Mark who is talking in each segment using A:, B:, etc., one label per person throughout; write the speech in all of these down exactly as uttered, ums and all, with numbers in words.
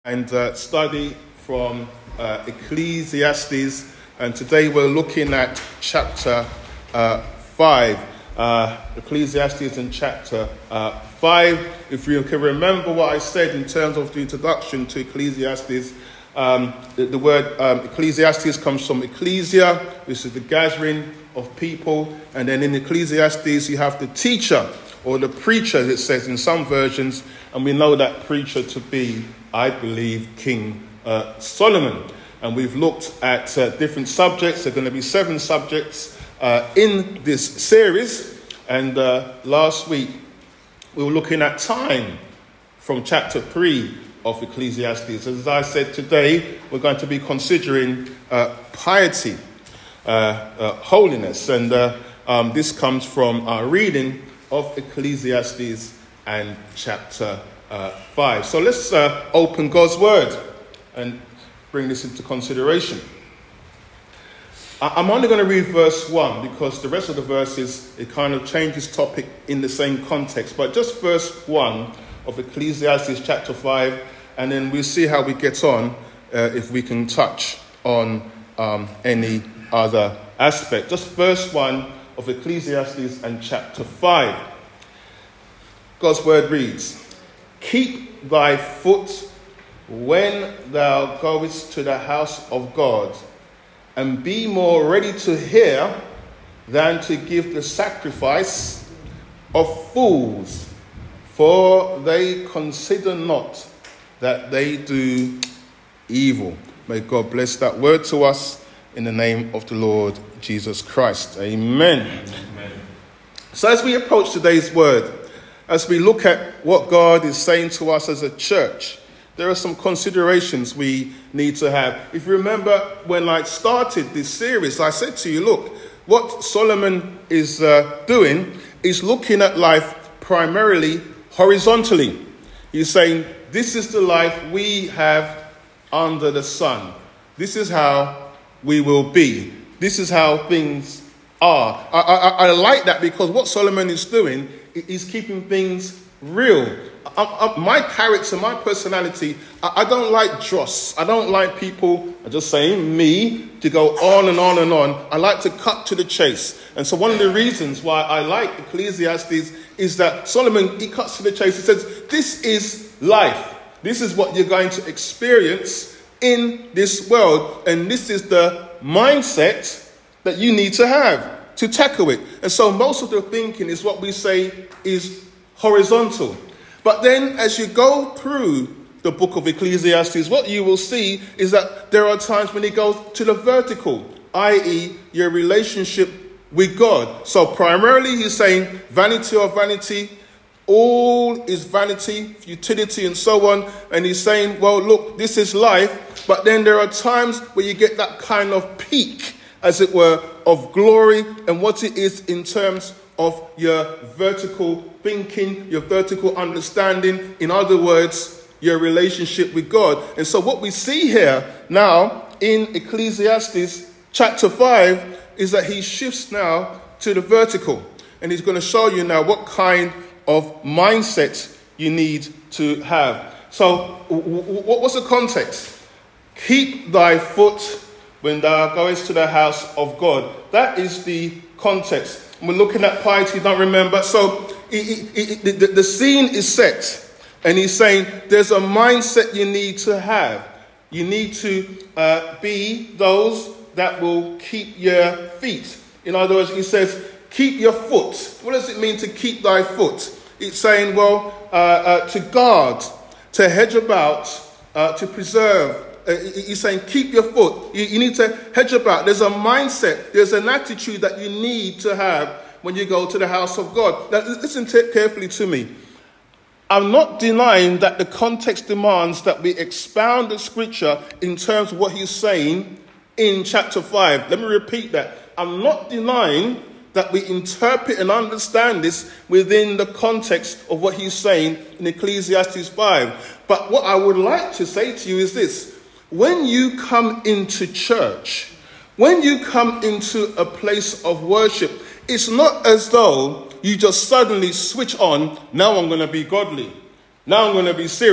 A: and uh, study from uh, Ecclesiastes, and today we're looking at chapter uh, five. Uh, Ecclesiastes in chapter uh, five. If you can remember what I said in terms of the introduction to Ecclesiastes, um, the, the word um, Ecclesiastes comes from ecclesia, which is the gathering of people, and then in Ecclesiastes you have the teacher or the preacher, as it says in some versions, and we know that preacher to be, I believe, King uh, Solomon. And we've looked at uh, different subjects. There are going to be seven subjects uh, in this series. And uh, last week, we were looking at time from chapter three of Ecclesiastes. As I said, today, we're going to be considering uh, piety, uh, uh, holiness. And uh, um, this comes from our reading of Ecclesiastes and chapter uh, five. So let's uh, open God's word and bring this into consideration. I'm only going to read verse one because the rest of the verses, it kind of changes topic in the same context. But just verse one of Ecclesiastes chapter five, and then we'll see how we get on uh, if we can touch on um, any other aspect. Just verse one of Ecclesiastes and chapter five. God's word reads, "Keep thy foot when thou goest to the house of God, and be more ready to hear than to give the sacrifice of fools, for they consider not that they do evil." May God bless that word to us in the name of the Lord Jesus Christ. Amen. Amen. So as we approach today's word, as we look at what God is saying to us as a church, there are some considerations we need to have. If you remember when I started this series, I said to you, look, what Solomon is uh, doing is looking at life primarily horizontally. He's saying, this is the life we have under the sun. This is how we will be. This is how things are. I, I, I like that because what Solomon is doing is keeping things real. I, I, my character, my personality, I, I don't like dross. I don't like people, I'm just saying me, to go on and on and on. I like to cut to the chase. And so one of the reasons why I like Ecclesiastes is that Solomon, he cuts to the chase. He says, this is life. This is what you're going to experience in this world. And this is the mindset that you need to have to tackle it. And so most of the thinking is what we say is horizontal. But then as you go through the book of Ecclesiastes, what you will see is that there are times when it goes to the vertical, that is your relationship with God. So primarily he's saying vanity of vanity, all is vanity, futility and so on. And he's saying, well, look, this is life. But then there are times where you get that kind of peak, as it were, of glory and what it is in terms of your vertical thinking, your vertical understanding. In other words, your relationship with God. And so what we see here now in Ecclesiastes chapter five is that he shifts now to the vertical. And he's going to show you now what kind of mindset you need to have. So what's the context? Keep thy foot when thou goest to the house of God. That is the context. We're looking at piety, don't remember. So it, it, it, the, the scene is set. And he's saying there's a mindset you need to have. You need to uh, be those that will keep your feet. In other words, he says, keep your foot. What does it mean to keep thy foot? It's saying, well, uh, uh, to guard, to hedge about, uh, to preserve. Uh, he's saying, keep your foot. You, you need to hedge about. There's a mindset. There's an attitude that you need to have when you go to the house of God. Now, listen t- carefully to me. I'm not denying that the context demands that we expound the scripture in terms of what he's saying in chapter five. Let me repeat that. I'm not denying that we interpret and understand this within the context of what he's saying in Ecclesiastes five. But what I would like to say to you is this. When you come into church, when you come into a place of worship, it's not as though you just suddenly switch on, now I'm going to be godly. Now I'm going to be serious.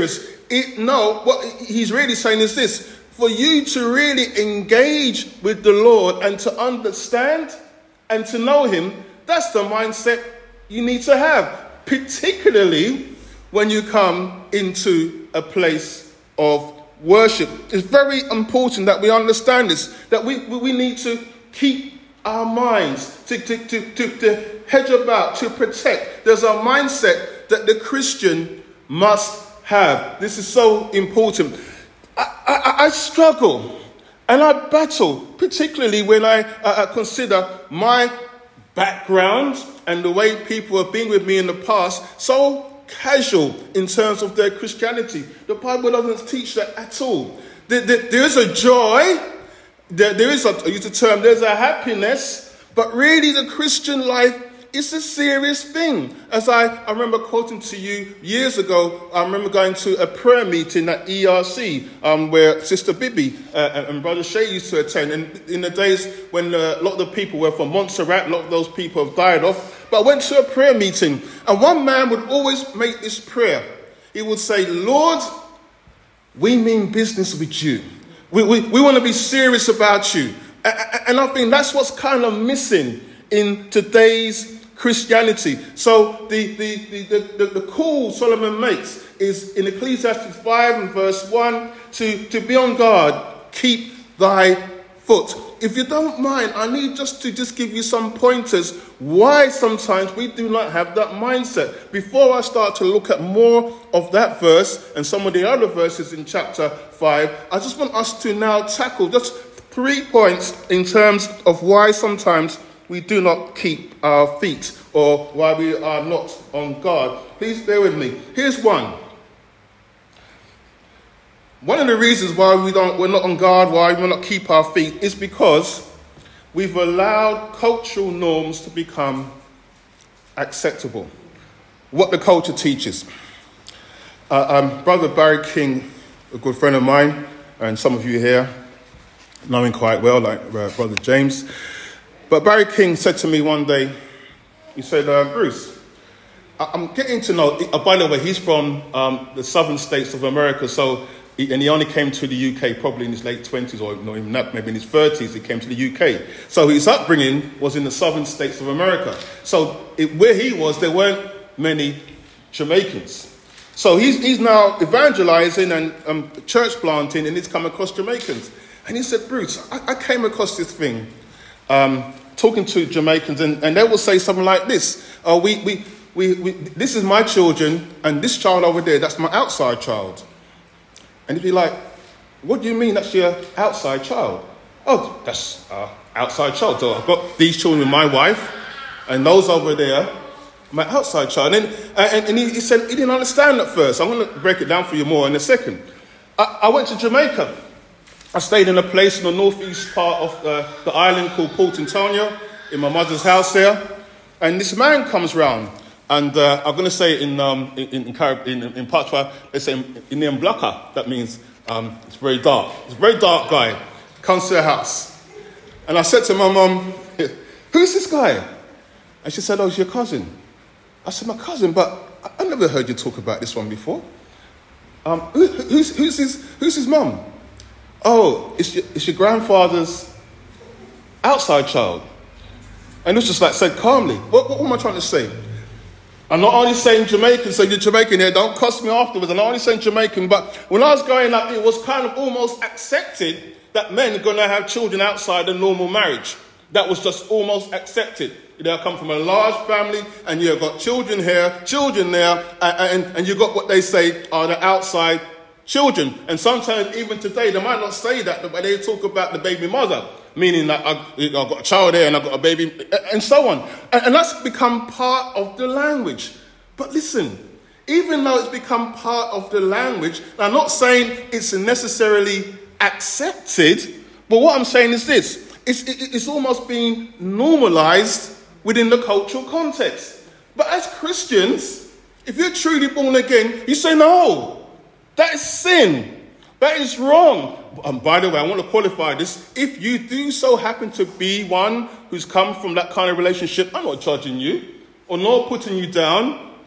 A: It, no, what he's really saying is this. For you to really engage with the Lord and to understand and to know him, that's the mindset you need to have, particularly when you come into a place of worship. It's very important that we understand this, that we, we need to keep our minds, to, to, to, to, to hedge about, to protect. There's a mindset that the Christian must have. This is so important. I, I, I struggle and I battle, particularly when I uh, consider my background and the way people have been with me in the past, so casual in terms of their Christianity. The Bible doesn't teach that at all. There, there, there is a joy, there, there is a, I use the term, there's a happiness, but really the Christian life is a serious thing. As I, I remember quoting to you years ago, I remember going to a prayer meeting at E R C um, where Sister Bibi uh, and Brother Shay used to attend. And in the days when uh, a lot of the people were from Montserrat, a lot of those people have died off. But I went to a prayer meeting and one man would always make this prayer. He would say, Lord, we mean business with you. We, we, we want to be serious about you. And I think that's what's kind of missing in today's Christianity. So the, the, the, the, the call Solomon makes is in Ecclesiastes five and verse one to, to be on guard, keep thy foot. If you don't mind, I need just to just give you some pointers why sometimes we do not have that mindset. Before I start to look at more of that verse and some of the other verses in chapter five, I just want us to now tackle just three points in terms of why sometimes we do not keep our feet or why we are not on guard. Please bear with me. Here's one. One of the reasons why we don't, we're not on guard, why we not keep our feet, is because we've allowed cultural norms to become acceptable. What the culture teaches. Uh, um, Brother Barry King, a good friend of mine, and some of you here know him quite well, like uh, Brother James. But Barry King said to me one day, he said, uh, Bruce, I'm getting to know, uh, by the way, he's from um, the southern states of America, so, he, and he only came to the U K probably in his late twenties, or not even that, maybe in his thirties, he came to the U K. So his upbringing was in the southern states of America. So it, where he was, there weren't many Jamaicans. So he's, he's now evangelizing and um, church planting, and he's come across Jamaicans. And he said, Bruce, I, I came across this thing. Um, talking to Jamaicans, and, and they will say something like this. Uh, we, we, we, we, this is my children, and this child over there, that's my outside child. And you'd be like, what do you mean that's your outside child? Oh, that's our outside child. So I've got these children with my wife, and those over there, my outside child. And, and, and he, he said he didn't understand at first. I'm going to break it down for you more in a second. I, I went to Jamaica. I stayed in a place in the northeast part of uh, the island called Port Antonio, in my mother's house there. And this man comes round, and uh, I'm going to say in um, in in, in, in Patois, they say in the Mblaka, that means um, it's very dark. It's a very dark guy. Comes to the house. And I said to my mum, who's this guy? And she said, oh, it's your cousin. I said, my cousin, but I, I never heard you talk about this one before. Um, who, who's, who's his, who's his mum? Oh, it's your, it's your grandfather's outside child. And it was just like said calmly. What, what am I trying to say? I'm not only saying Jamaican, so you're Jamaican here, don't cuss me afterwards. I'm not only saying Jamaican, but when I was growing up, it was kind of almost accepted that men are going to have children outside a normal marriage. That was just almost accepted. You know, I come from a large family, and you've got children here, children there, and, and, and you've got what they say are the outside children. And sometimes even today they might not say that, but they talk about the baby mother, meaning that I, I've got a child here and I've got a baby, and so on. And, and that's become part of the language. But listen, even though it's become part of the language, I'm not saying it's necessarily accepted, but what I'm saying is this, it's, it, it's almost being normalized within the cultural context. But as Christians, if you're truly born again, you say, no, that is sin. That is wrong. And by the way, I want to qualify this. If you do so happen to be one who's come from that kind of relationship, I'm not judging you or not putting you down.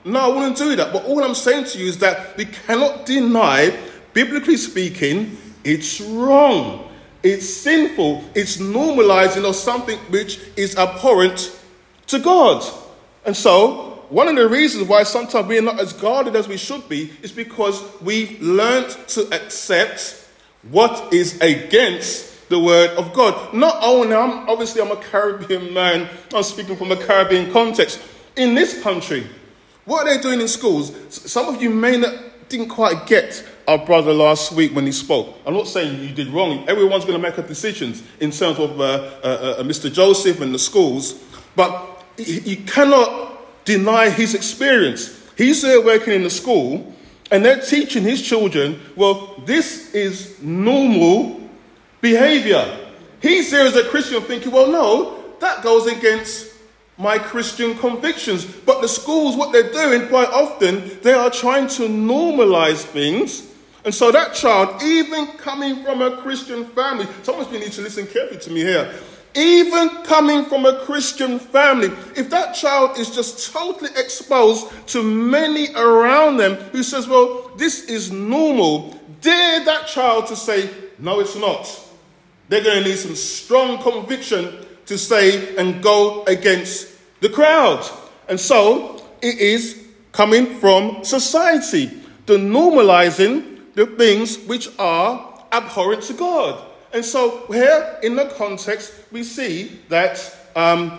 A: No, I wouldn't do that. But all I'm saying to you is that we cannot deny, biblically speaking, it's wrong. It's sinful. It's normalizing of something which is abhorrent to God. And so, one of the reasons why sometimes we are not as guarded as we should be is because we've learned to accept what is against the word of God. Not only, I'm, obviously I'm a Caribbean man, I'm speaking from a Caribbean context. In this country, what are they doing in schools? Some of you may not, didn't quite get our brother last week when he spoke. I'm not saying you did wrong. Everyone's going to make a decision in terms of uh, uh, uh, Mister Joseph and the schools. But you cannot deny his experience. He's there working in the school and they're teaching his children, well, this is normal behavior. He's there as a Christian thinking, well, no, that goes against my Christian convictions. But the schools, what they're doing quite often, they are trying to normalize things. And so that child, even coming from a Christian family, some of you need to listen carefully to me here. Even coming from a Christian family, if that child is just totally exposed to many around them who says, well, this is normal, dare that child to say, no, it's not. They're going to need some strong conviction to say and go against the crowd. And so it is coming from society, the normalizing the things which are abhorrent to God. And so here in the context, we see that um,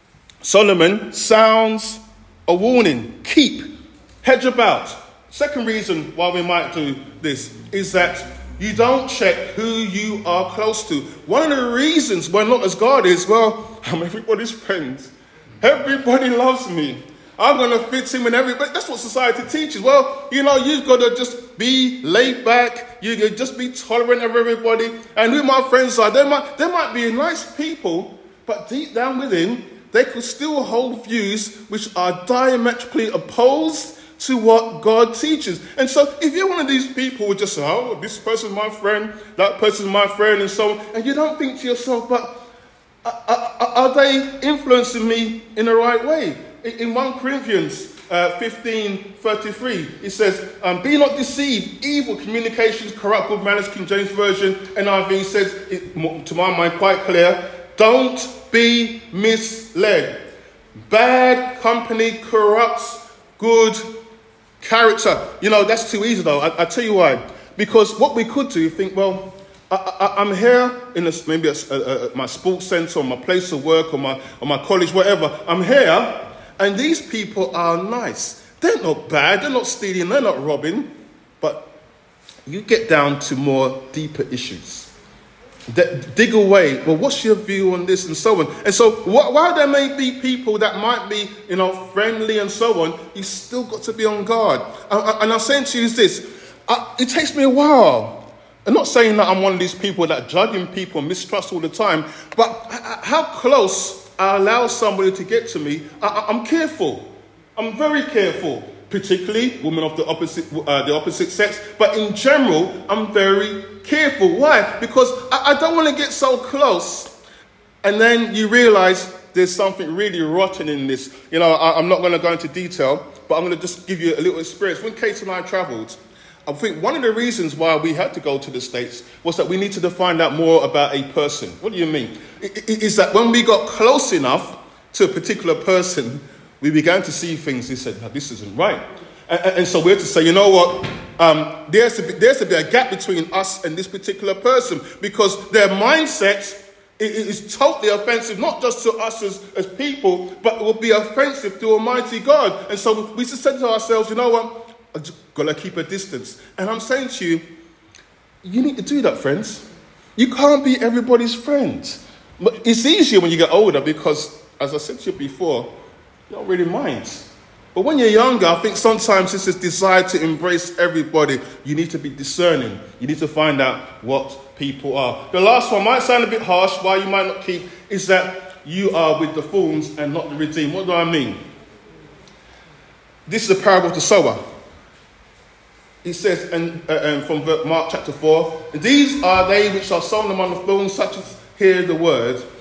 A: Solomon sounds a warning. Keep, hedge about. Second reason why we might do this is that you don't check who you are close to. One of the reasons we're not as God is, well, I'm everybody's friend. Everybody loves me. I'm going to fit in with everybody. That's what society teaches. Well, you know, you've got to just be laid back. You can just be tolerant of everybody. And who my friends are, they might, they might be nice people, but deep down within, they could still hold views which are diametrically opposed to what God teaches. And so if you're one of these people who just say, oh, this person's my friend, that person's my friend, and so on, and you don't think to yourself, but are, are, are they influencing me in the right way? In First Corinthians uh, fifteen thirty-three, it says, um, be not deceived, evil communications corrupt good manners. King James Version, N I V says, it, to my mind quite clear, don't be misled. Bad company corrupts good character. You know, that's too easy though. I, I tell you why. Because what we could do, you think, well, I, I, I'm here in a, maybe a, a, a, my sports centre or my place of work or my, or my college, whatever. I'm here. And these people are nice. They're not bad. They're not stealing. They're not robbing. But you get down to more deeper issues. D- dig away. Well, what's your view on this and so on? And so wh- while there may be people that might be, you know, friendly and so on, you still got to be on guard. And, and I'm saying to you is this. I, it takes me a while. I'm not saying that I'm one of these people that judging people and mistrust all the time. But how close I allow somebody to get to me, I, I'm careful. I'm very careful, particularly women of the opposite uh, the opposite sex. But in general, I'm very careful. Why? Because I, I don't want to get so close, and then you realize there's something really rotten in this. You know, I, I'm not going to go into detail, but I'm going to just give you a little experience. When Kate and I travelled, I think one of the reasons why we had to go to the States was that we needed to find out more about a person. What do you mean? It, it, is that when we got close enough to a particular person, we began to see things. We said, no, this isn't right. And, and so we had to say, you know what? Um, there's, to be, there's to be a gap between us and this particular person because their mindset is totally offensive, not just to us as, as people, but it will be offensive to Almighty God. And so we just said to ourselves, you know what? I've got to keep a distance. And I'm saying to you, you need to do that, friends. You can't be everybody's friend. But it's easier when you get older because, as I said to you before, you don't really mind. But when you're younger, I think sometimes it's this desire to embrace everybody. You need to be discerning. You need to find out what people are. The last one might sound a bit harsh, why you might not keep, is that you are with the fools and not the redeemed. What do I mean? This is the parable of the sower. He says, and, uh, and from Mark chapter four, these are they which are sown among the thorns, such as hear the word,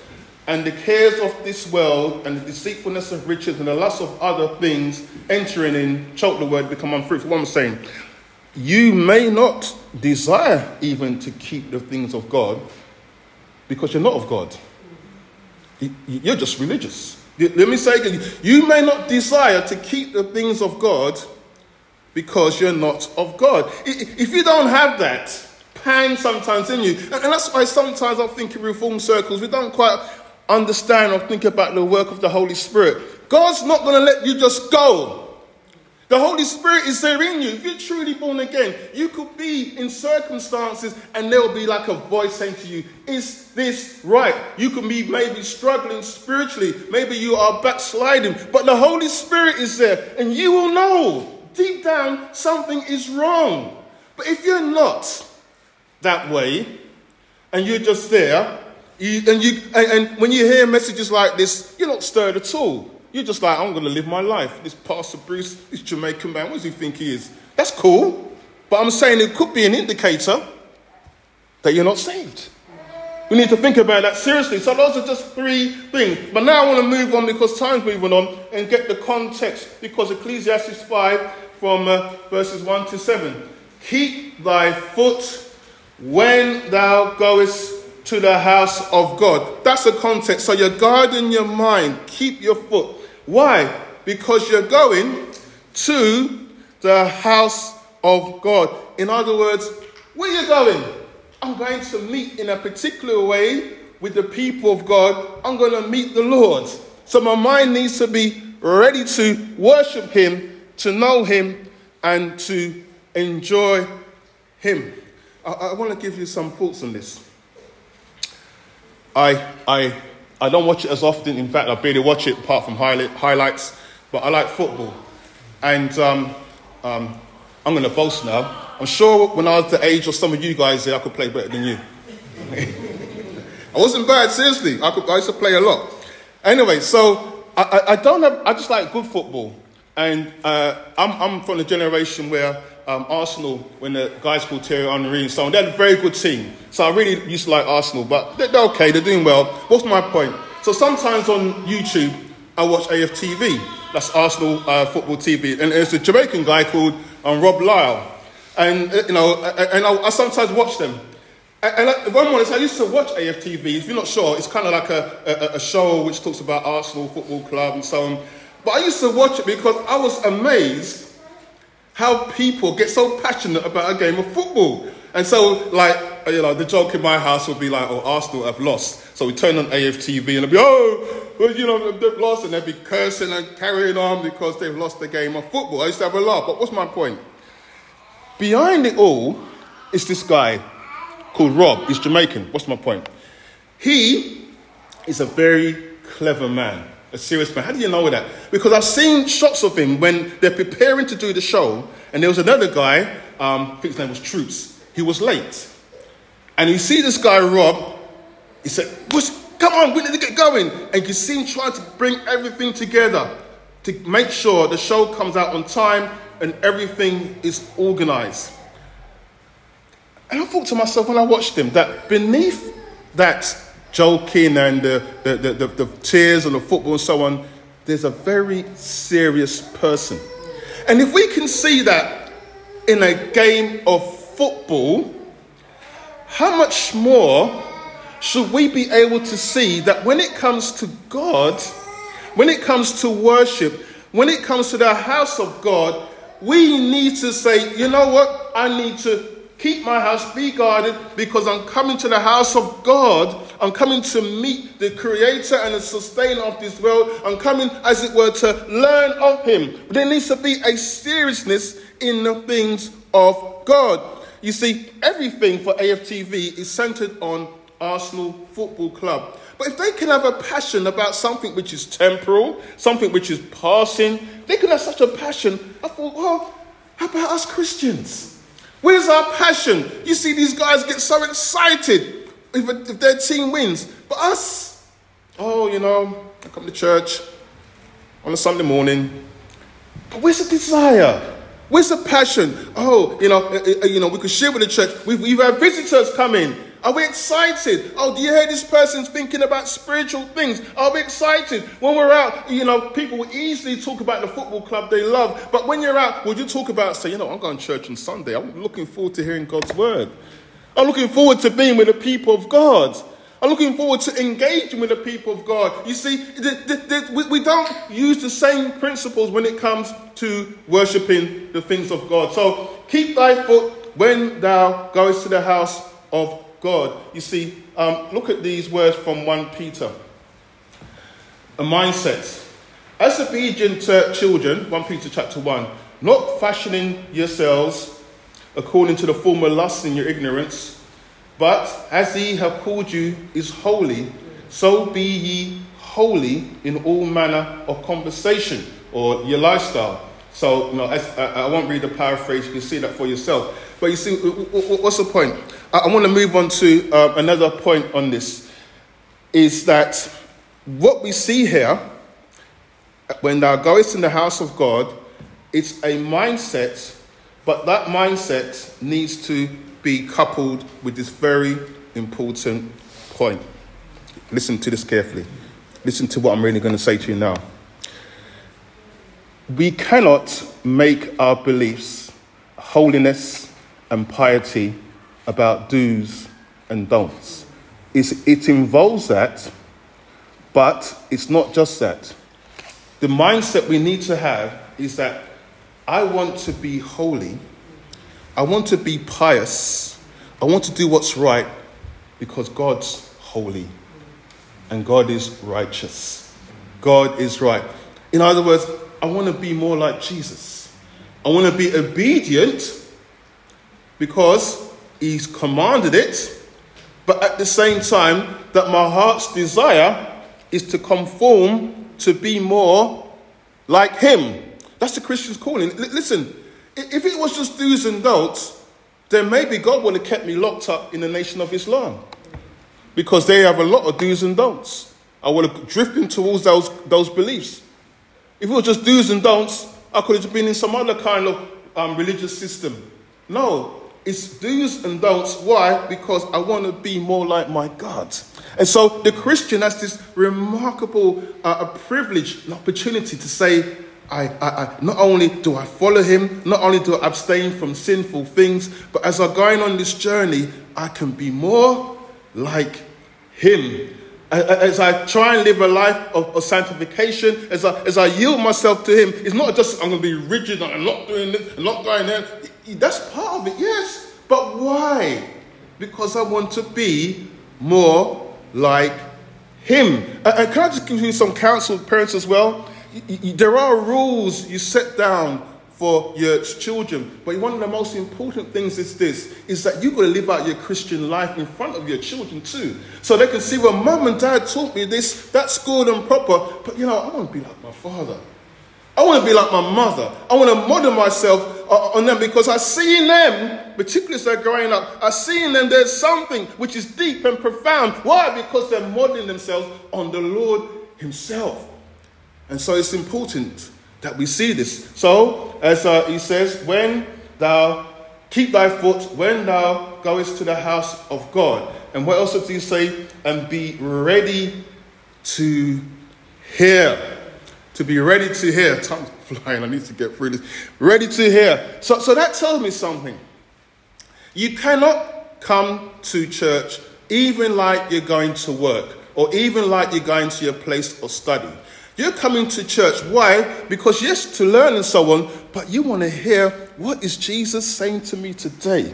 A: and the cares of this world and the deceitfulness of riches and the lust of other things entering in, choke the word, become unfruitful. What I'm saying, you may not desire even to keep the things of God because you're not of God. You're just religious. Let me say again, you may not desire to keep the things of God because you're not of God. If you don't have that pang sometimes in you, and that's why sometimes I think in reform circles, we don't quite understand or think about the work of the Holy Spirit. God's not going to let you just go. The Holy Spirit is there in you. If you're truly born again, you could be in circumstances and there will be like a voice saying to you, is this right? You can be maybe struggling spiritually. Maybe you are backsliding. But the Holy Spirit is there and you will know deep down something is wrong. But if you're not that way and you're just there, you, and, you, and, and when you hear messages like this, you're not stirred at all. You're just like, I'm going to live my life. This Pastor Bruce, this Jamaican man, what does he think he is? That's cool. But I'm saying it could be an indicator that you're not saved. We need to think about that seriously. So those are just three things. But now I want to move on because time's moving on and get the context. Because Ecclesiastes five from uh, verses one to seven. Keep thy foot when thou goest to the house of God. That's the context. So you're guarding your mind. Keep your foot. Why? Because you're going to the house of God. In other words, where are you going? I'm going to meet in a particular way with the people of God. I'm going to meet the Lord. So my mind needs to be ready to worship him, to know him, and to enjoy him. I, I want to give you some thoughts on this. I I I don't watch it as often. In fact, I barely watch it apart from highlight, highlights. But I like football. And um, um, I'm going to boast now. I'm sure when I was the age of some of you guys there, I could play better than you. I wasn't bad, seriously. I, could, I used to play a lot. Anyway, so I, I, I don't have... I just like good football. And uh, I'm, I'm from the generation where um, Arsenal, when the guys called Thierry Henry and so on, they had a very good team. So I really used to like Arsenal, but they're, they're okay, they're doing well. What's my point? So sometimes on YouTube, I watch A F T V. That's Arsenal uh, Football T V. And there's a Jamaican guy called um, Rob Lyle. And, uh, you know, and I, I sometimes watch them. And, and one morning, I used to watch A F T V. If you're not sure, it's kind of like a, a, a show which talks about Arsenal Football Club and so on. But I used to watch it because I was amazed how people get so passionate about a game of football. And so, like, you know, the joke in my house would be like, oh, Arsenal have lost. So we turn on A F T V and they'd be, oh, well, you know, they've lost. And they'd be cursing and carrying on because they've lost the game of football. I used to have a laugh. But what's my point? Behind it all is this guy called Rob. He's Jamaican. What's my point? He is a very clever man. A serious man. How do you know that? Because I've seen shots of him when they're preparing to do the show, and there was another guy, um, I think his name was Troops. He was late. And you see this guy, Rob, he said, come on, we need to get going. And you see him trying to bring everything together to make sure the show comes out on time and everything is organized. And I thought to myself when I watched him that beneath that joking and the, the, the, the, the tears and the football and so on, there's a very serious person. And if we can see that in a game of football, how much more should we be able to see that when it comes to God, when it comes to worship, when it comes to the house of God, we need to say, you know what, I need to keep my house, be guarded, because I'm coming to the house of God. I'm coming to meet the creator and the sustainer of this world. I'm coming, as it were, to learn of him. But there needs to be a seriousness in the things of God. You see, everything for A F T V is centered on Arsenal Football Club. But if they can have a passion about something which is temporal, something which is passing, they can have such a passion. I thought, well, how about us Christians? Where's our passion? You see these guys get so excited if, if their team wins. But us, oh, you know, I come to church on a Sunday morning. But where's the desire? Where's the passion? Oh, you know, uh, uh, you know, we could share with the church. We've, we've had visitors come in. Are we excited? Oh, do you hear this person's thinking about spiritual things? Are we excited? When we're out, you know, people will easily talk about the football club they love. But when you're out, would you talk about, say, you know, I'm going to church on Sunday. I'm looking forward to hearing God's word. I'm looking forward to being with the people of God. I'm looking forward to engaging with the people of God. You see, the, the, the, we, we don't use the same principles when it comes to worshipping the things of God. So keep thy foot when thou goest to the house of God. You see, um, look at these words from First Peter. A mindset. As obedient uh, children, First Peter chapter one, not fashioning yourselves according to the former lusts in your ignorance, but as he have called you is holy, so be ye holy in all manner of conversation or your lifestyle. So, you know, as, I, I won't read the paraphrase, you can see that for yourself. But you see, what's the point? I, I want to move on to uh, another point on this, is that what we see here, when thou goest in the house of God, it's a mindset, but that mindset needs to be coupled with this very important point. Listen to this carefully. Listen to what I'm really going to say to you now. We cannot make our beliefs, holiness and piety about do's and don'ts. It's, it involves that, but it's not just that. The mindset we need to have is that I want to be holy. I want to be pious. I want to do what's right because God's holy and God is righteous. God is right. In other words, I want to be more like Jesus. I want to be obedient because he's commanded it, but at the same time that my heart's desire is to conform to be more like him. That's the Christian's calling. L- listen, if it was just do's and don'ts, then maybe God would have kept me locked up in the Nation of Islam, because they have a lot of do's and don'ts. I would have drifted towards those, those beliefs. If it was just do's and don'ts, I could have been in some other kind of um, religious system. No, it's do's and don'ts. Why? Because I want to be more like my God. And so the Christian has this remarkable uh, a privilege, an opportunity to say, I, I, I, not only do I follow him, not only do I abstain from sinful things, but as I'm going on this journey, I can be more like him. As I try and live a life of, of sanctification, as I, as I yield myself to him, it's not just I'm going to be rigid and I'm not doing this, I'm not going there. That's part of it, yes. But why? Because I want to be more like him. And can I just give you some counsel, parents, as well? There are rules you set down for your children, but one of the most important things is this, is that you've got to live out your Christian life in front of your children too. So they can see, well, mum and dad taught me this, that's good and proper, but you know, I want to be like my father. I want to be like my mother. I want to model myself on them because I see in them, particularly as they're growing up, I see in them there's something which is deep and profound. Why? Because they're modeling themselves on the Lord himself. And so it's important that we see this. So, as uh, he says, when thou keep thy foot, when thou goest to the house of God. And what else does he say? And be ready to hear. To be ready to hear. Time's flying, I need to get through this. Ready to hear. So, so that tells me something. You cannot come to church even like you're going to work, or even like you're going to your place of study. You're coming to church. Why? Because yes, to learn and so on, but you want to hear, what is Jesus saying to me today?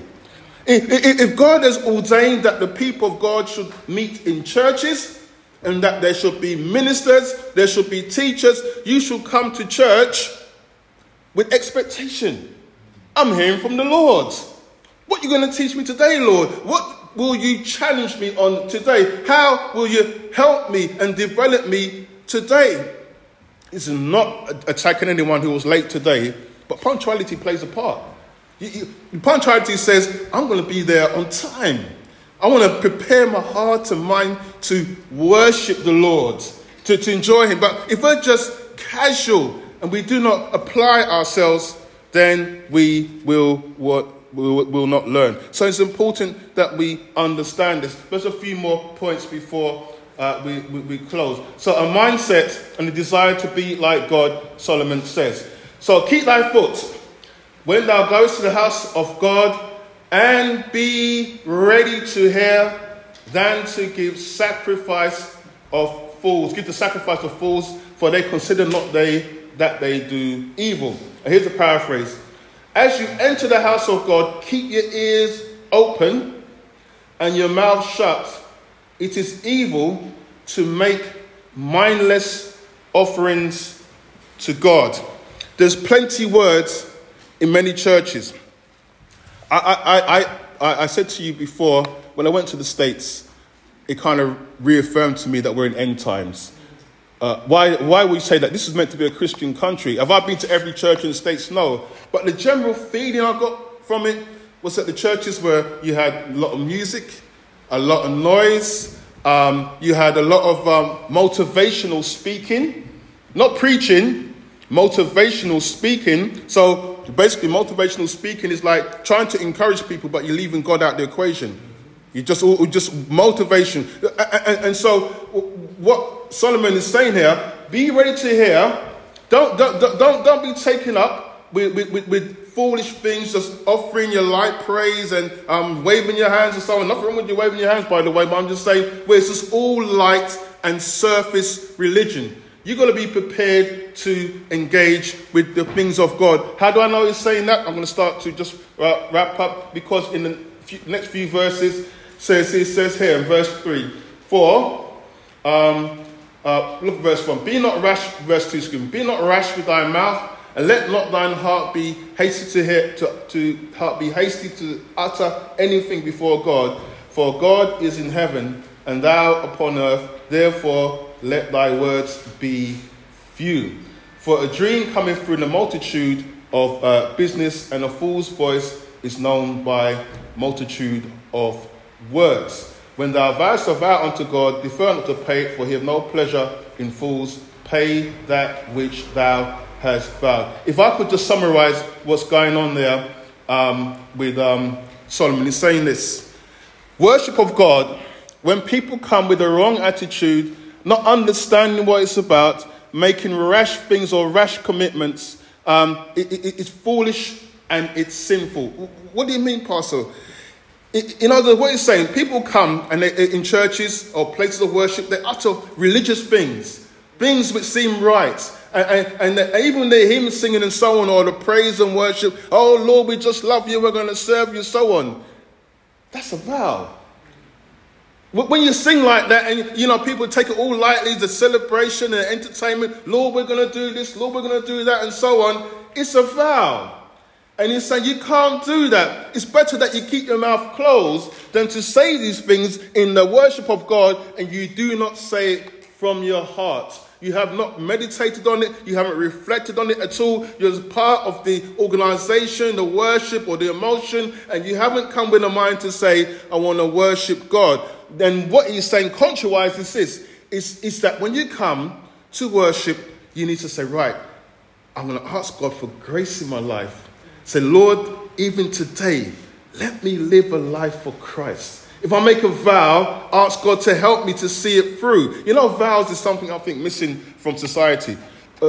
A: If God has ordained that the people of God should meet in churches, and that there should be ministers, there should be teachers, you should come to church with expectation. I'm hearing from the Lord. What are you going to teach me today, Lord? What will you challenge me on today? How will you help me and develop me today? This is not attacking anyone who was late today, but punctuality plays a part. You, you, punctuality says, I'm going to be there on time. I want to prepare my heart and mind to worship the Lord, to, to enjoy him. But if we're just casual and we do not apply ourselves, then we will what will, will not learn. So it's important that we understand this. There's a few more points before uh, we, we, we close. So a mindset and a desire to be like God, Solomon says. So keep thy foot when thou goest to the house of God, and be ready to hear than to give sacrifice of fools. Give the sacrifice of fools, for they consider not they that they do evil. And here's the paraphrase. As you enter the house of God, keep your ears open and your mouth shut. It is evil to make mindless offerings to God. There's plenty words in many churches. I, I, I, I, I said to you before, when I went to the States, it kind of reaffirmed to me that we're in end times. Uh, why, why would you say that? This is meant to be a Christian country. Have I been to every church in the States? No. But the general feeling I got from it was that the churches where you had a lot of music, a lot of noise, um, you had a lot of um, motivational speaking, not preaching, motivational speaking. So basically motivational speaking is like trying to encourage people, but you're leaving God out the equation. You just, just motivation. And, and so what Solomon is saying here, be ready to hear. Don't, don't, don't, don't be taken up with, with, with foolish things, just offering your light praise and um, waving your hands and so on. Nothing wrong with you waving your hands, by the way, but I'm just saying, where it's just all light and surface religion. You've got to be prepared to engage with the things of God. How do I know he's saying that? I'm going to start to just uh, wrap up, because in the few, next few verses, says it says here in verse three, for, um, uh, look at verse one, be not rash, verse two, excuse me, be not rash with thy mouth, and let not thine heart be hasty to hear, to, to heart be hasty to utter anything before God. For God is in heaven, and thou upon earth. Therefore, let thy words be few. For a dream cometh through the multitude of uh, business, and a fool's voice is known by multitude of words. When thou vowest a vow unto God, defer not to pay it, for he hath no pleasure in fools. Pay that which thou hast vowed. If I could just summarize what's going on there um, with um, Solomon, he's saying this. Worship of God, when people come with the wrong attitude, not understanding what it's about, making rash things or rash commitments, um, it, it, it's foolish and it's sinful. What do you mean, Pastor? In other words, what he's saying, people come and they, in churches or places of worship, they utter religious things, things which seem right. And, and, and even the hymn singing and so on, or the praise and worship, oh Lord, we just love you, we're going to serve you, so on. That's a vow. When you sing like that, and you know people take it all lightly, it's a celebration and entertainment, Lord, we're going to do this, Lord, we're going to do that, and so on. It's a vow. And he's saying you can't do that. It's better that you keep your mouth closed than to say these things in the worship of God and you do not say it from your heart. You have not meditated on it. You haven't reflected on it at all. You're part of the organization, the worship or the emotion, and you haven't come with a mind to say, I want to worship God. Then what he's saying, contrariwise, is this, is, is that when you come to worship, you need to say, right, I'm going to ask God for grace in my life. Say, Lord, even today, let me live a life for Christ. If I make a vow, ask God to help me to see it through. You know, vows is something I think missing from society. Uh,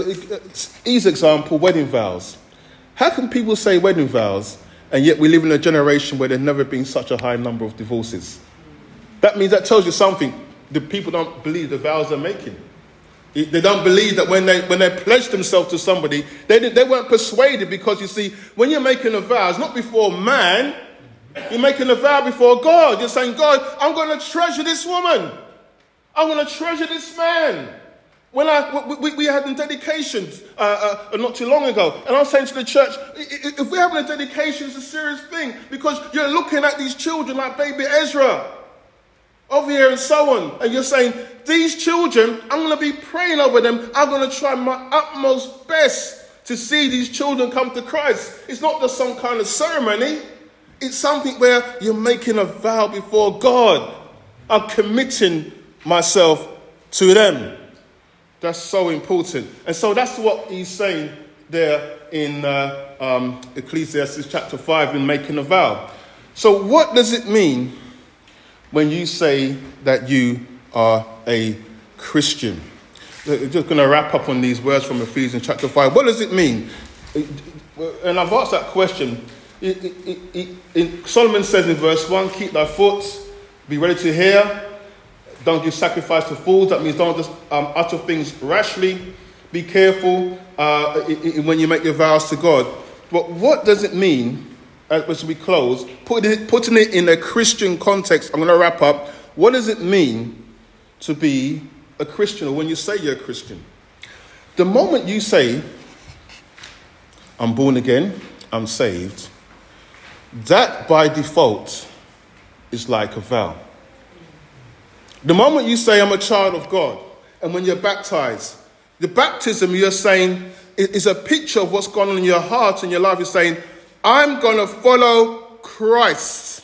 A: easy example, wedding vows. How can people say wedding vows, and yet we live in a generation where there's never been such a high number of divorces? That means that tells you something. The people don't believe the vows they're making. They don't believe that when they when they pledge themselves to somebody, they didn't, they weren't persuaded, because you see, when you're making a vow, it's not before man. You're making a vow before God. You're saying, God, I'm going to treasure this woman. I'm going to treasure this man. When I we, we, we had a dedication uh, uh, not too long ago, and I was saying to the church, if we're having a dedication, it's a serious thing, because you're looking at these children like baby Ezra over here and so on, and you're saying, these children, I'm going to be praying over them. I'm going to try my utmost best to see these children come to Christ. It's not just some kind of ceremony. It's something where you're making a vow before God. I'm committing myself to them. That's so important. And so that's what he's saying there in uh, um, Ecclesiastes chapter five in making a vow. So what does it mean when you say that you are a Christian? We're just going to wrap up on these words from Ephesians chapter five. What does it mean? And I've asked that question. It, it, it, it, Solomon says in verse one, keep thy foot, be ready to hear, don't give sacrifice to fools. That means don't just um, utter things rashly. Be careful uh, it, it, when you make your vows to God. But what does it mean, as we close, put it, putting it in a Christian context? I'm going to wrap up. What does it mean to be a Christian, or when you say you're a Christian? The moment you say, I'm born again, I'm saved, that by default is like a vow. The moment you say, I'm a child of God, and when you're baptized, the baptism you're saying is a picture of what's gone on in your heart and your life. You're saying, I'm going to follow Christ.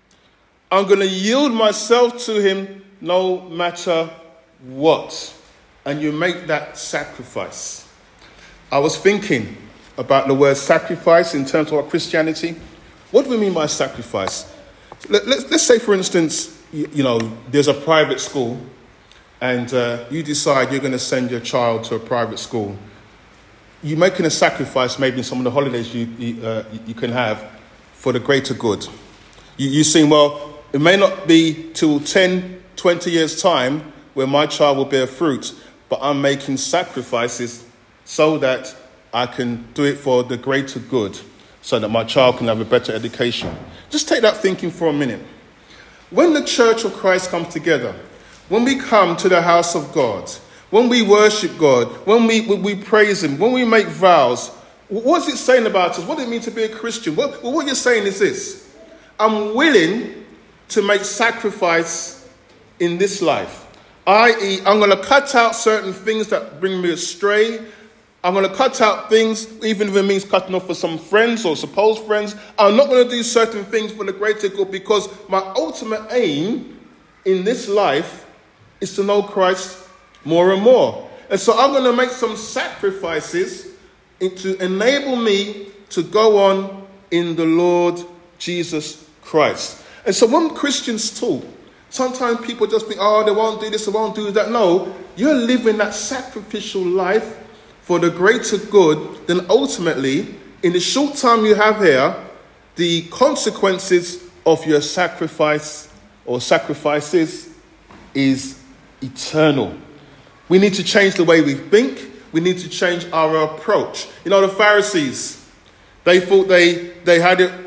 A: I'm going to yield myself to him no matter what. And you make that sacrifice. I was thinking about the word sacrifice in terms of our Christianity. What do we mean by sacrifice? Let, let's, let's say, for instance, you, you know, there's a private school, and uh, you decide you're going to send your child to a private school. You're making a sacrifice maybe in some of the holidays you you, uh, you can have for the greater good. You, you think, well, it may not be till ten, twenty years' time where my child will bear fruit, but I'm making sacrifices so that I can do it for the greater good, so that my child can have a better education. Just take that thinking for a minute. When the Church of Christ comes together, when we come to the house of God, when we worship God, when we, when we praise him, when we make vows, what's it saying about us? What does it mean to be a Christian? What, what you're saying is this: I'm willing to make sacrifice in this life. that is, I'm going to cut out certain things that bring me astray. I'm going to cut out things, even if it means cutting off for some friends or supposed friends. I'm not going to do certain things for the greater good, because my ultimate aim in this life is to know Christ more and more. And so I'm going to make some sacrifices to enable me to go on in the Lord Jesus Christ. And so when Christians talk, sometimes people just think, oh, they won't do this, they won't do that. No, you're living that sacrificial life for the greater good. Then ultimately, in the short time you have here, the consequences of your sacrifice or sacrifices is eternal. We need to change the way we think. We need to change our approach. You know, the Pharisees, they thought they, they had it,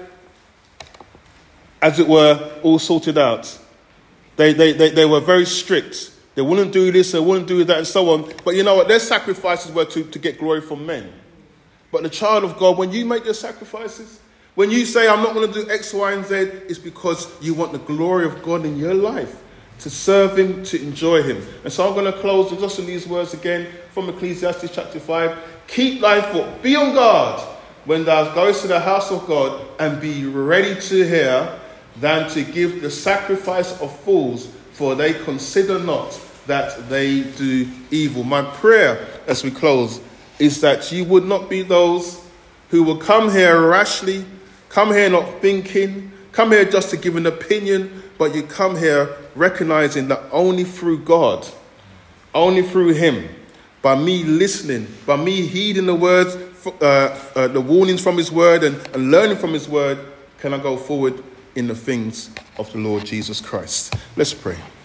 A: as it were, all sorted out. They, they, they, they were very strict. They wouldn't do this, they wouldn't do that, and so on. But you know what? Their sacrifices were to, to get glory from men. But the child of God, when you make your sacrifices, when you say, I'm not going to do X, Y, and Z, it's because you want the glory of God in your life, to serve him, to enjoy him. And so I'm going to close with just in these words again from Ecclesiastes chapter five. Keep thy foot, be on guard when thou goest to the house of God, and be ready to hear, than to give the sacrifice of fools, for they consider not that they do evil. My prayer as we close is that you would not be those who will come here rashly, come here not thinking, come here just to give an opinion, but you come here recognizing that only through God, only through him, by me listening, by me heeding the words, uh, uh, the warnings from his word, and, and learning from his word, can I go forward in the things of the Lord Jesus Christ. Let's pray.